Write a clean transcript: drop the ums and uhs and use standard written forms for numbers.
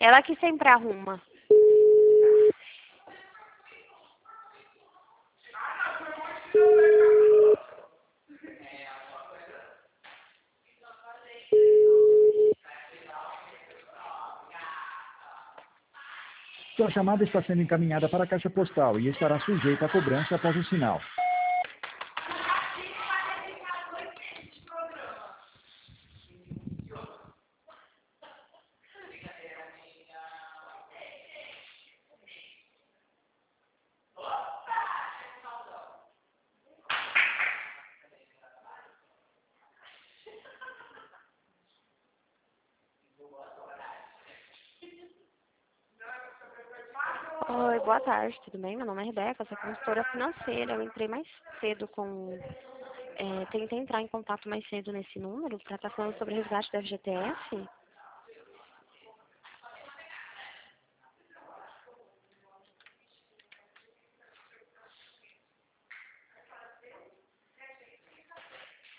Ela que sempre arruma. Sua chamada está sendo encaminhada para a caixa postal e estará sujeita a cobrança após o sinal. Oi, boa tarde, tudo bem? Meu nome é Rebeca, sou consultora financeira. Eu entrei mais cedo com... tentei entrar em contato mais cedo nesse número para estar falando sobre resgate da FGTS.